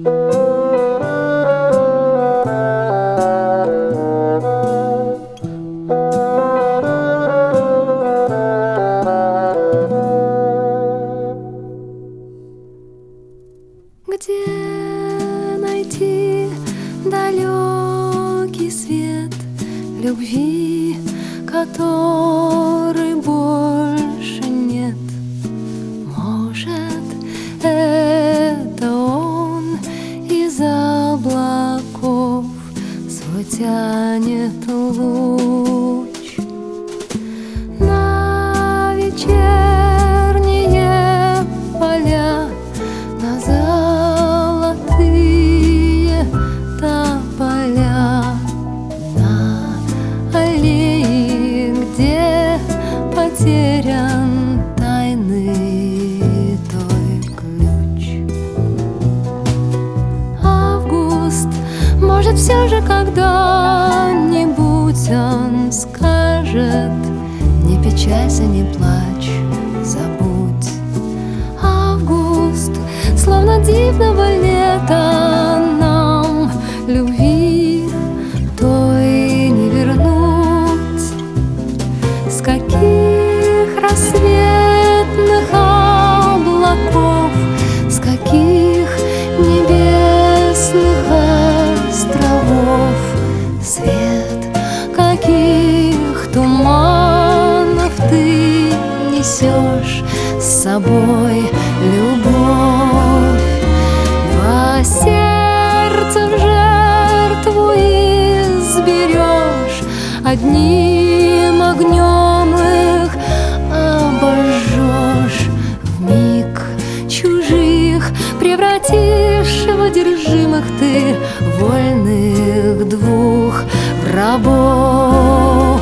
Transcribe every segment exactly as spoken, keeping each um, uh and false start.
Где найти далекий свет любви, который больше нет? Может, это он из облаков свой тянет луч на вечерние поля, на золотые тополя, на аллеи, где потерян тайный той ключ. Август, может, все же когда-нибудь он скажет: не печалься, не плачь, забудь. Август, словно дивного лета, нам любви той не вернуть. С каких рассветных облаков, с каких небесных островов свет, каких туманов ты несешь с собой любовь. Два сердца в жертву изберешь, одним огнем их обожжешь. Вмиг чужих превратишь в одержимых ты вольных двух рабов.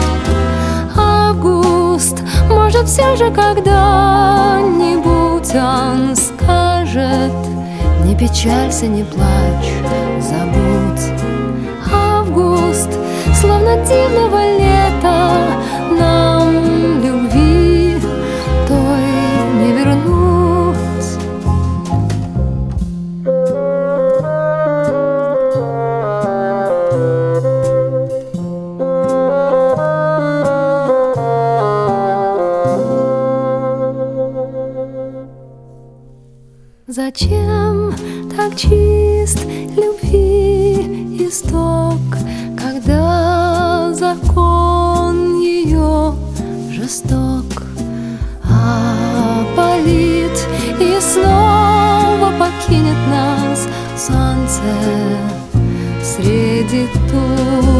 Август, может, все же когда-нибудь он скажет: не печалься, не плачь, забудь. Август, словно дивного лета, нам любви той не вернуть. Зачем так чист любви исток, когда закон ее жесток? Опалит и снова покинет нас солнце среди туч.